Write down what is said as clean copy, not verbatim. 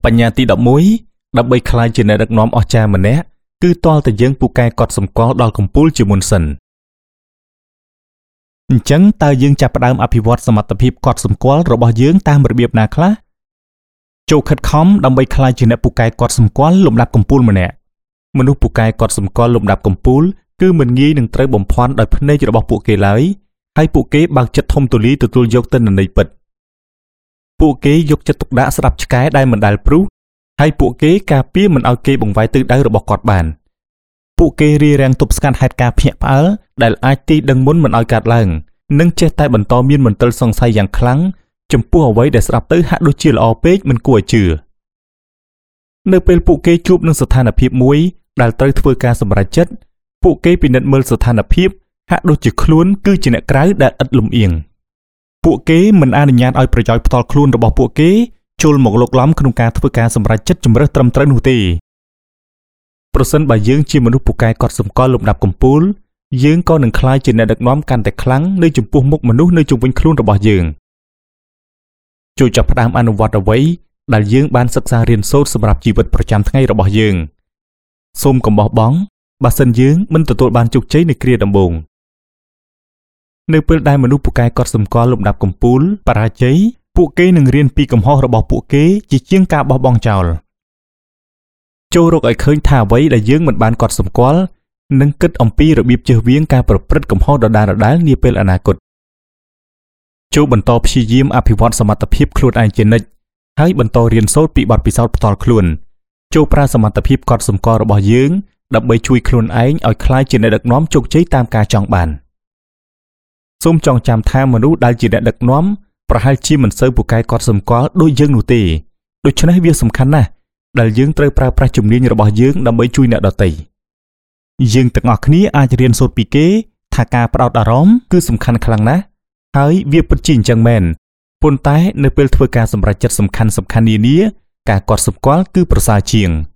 បញ្ញាទី11ដើម្បីខ្លាយជាអ្នកដឹកនាំអស្ចារ្យម្នាក់គឺទាល់តែយើងពូកែកត់សម្គាល់ដល់កំពូលជាមុនសិនអញ្ចឹងតើយើងចាប់ផ្ដើមអភិវឌ្ឍសមត្ថភាពកត់សម្គាល់របស់យើងតាមរបៀបណាខ្លះចូលខិតខំដើម្បីខ្លាយជាអ្នកពូកែកត់សម្គាល់លំដាប់កំពូលម្នាក់មនុស្សពូកែកត់សម្គាល់លំដាប់កំពូលគឺមិនងាយនឹងត្រូវបំភាន់ដោយភ្នែករបស់ពួកគេឡើយហើយពួកគេបើកចិត្តធំទូលាយទទួលយកទិន្នន័យពិតពួកគេយកចិត្តទុកដាក់ស្ដាប់ឆ្កែដែលមិនដែលព្រុសហើយពួកគេការពារមិនឲ្យគេបង្វែរទិសដៅរបស់គាត់បានពួកគេរារាំងទប់ស្កាត់ហេតុការណ៍ភ្ញាក់ផ្អើលដែលអាចទីដឹងមុនមិនឲ្យកើតឡើងនិងចេះតែបន្តមានមន្ទិលសង្ស័យយ៉ាងខ្លាំងចំពោះអ្វីដែលស្ដាប់ទៅហាក់ដូចជាល្អពេកមិនគួរឲ្យជឿនៅពេលពួកគេជួបនឹងស្ថានភាពមួយដែលត្រូវធ្វើការសម្រេចចិត្តពួកគេពិនិត្យមើលស្ថានភាពហាក់ដូចជាខ្លួនគឺជាអ្នកក្រៅដែលឥតលំអៀងពួកគេមិនអនុញ្ញាតឲ្យប្រយោជន៍ផ្ទាល់ខ្លួនរបស់ពួកគេចូលមកលុកឡំក្នុងការធ្វើការសម្រេចចិត្តជំរើសត្រឹមត្រូវនោះទេប្រសិនបើយើងជាមនុស្សពូកែកត់សម្គាល់លំដាប់កំពូលយើងក៏នឹងក្លាយជាអ្នកដឹកនាំកាន់តែខ្លាំងនៅចំពោះមុខមនុស្សនៅជុំវិញខ្លួនរបស់យើងចូលចាប់ផ្ដើមអនុវត្តអ្វីដែលយើងបានសិក្សារៀនសូត្រសម្រាប់ជីវិតប្រចាំថ្ងៃរបស់យើងសូមកុំបោះបង់បើសិនយើងមិនទទួលបានជោគជ័យនៅគ្រាដំបូងនៅពេលដែលមនុស្សពូកែកត់សម្គាល់លំដាប់កំពូលបរាជ័យពួកគេនឹងរៀនពីកំហុសរបស់ពួកគេជាជាងការបោះបង់ចោលចូលរកឲ្យឃើញថាអ្វីដែលយើងមិនបានកត់សម្គាល់និងគិតអំពីរបៀបជៀសវាងការប្រព្រឹត្តកំហុសដដែលៗនាពេលអនាគតចូលបន្តព្យាយាមអភិវឌ្ឍសមត្ថភាពខ្លួនឯងជានិច្ចហើយបន្តរៀនសូត្រពីបទពិសោធន៍ផ្ទាល់ខ្លួនចូលប្រើសមត្ថភាពកត់សម្គាល់របស់យើងដើម្បីជួយខ្លួនឯងឲ្យក្លាយជាអ្នកដឹកនាំជោគជ័យតាមការចង់បានសូមចងចាំថាមនុស្សដែលជាអ្នកដឹកនាំប្រហែលជាមិនសូវពូកែកត់សម្គាល់ដូចយើងនោះទេដូច្នេះវាសំខាន់ណាស់ដែលយើងត្រូវប្រើប្រាស់ជំនាញរបស់យើងដើម្បីជួយអ្នកដទៃយើងទាំងអស់គ្នាអាចរៀនសូត្រពីគេថាការផ្ដោតអារម្មណ៍គឺសំខាន់ខ្លាំងណាស់ហើយវាពិតជាអញ្ចឹងមែនប៉ុន្តែនៅពេលធ្វើការសម្រេចចិត្តសំខាន់នានាការកត់សម្គាល់គឺប្រសើរជាង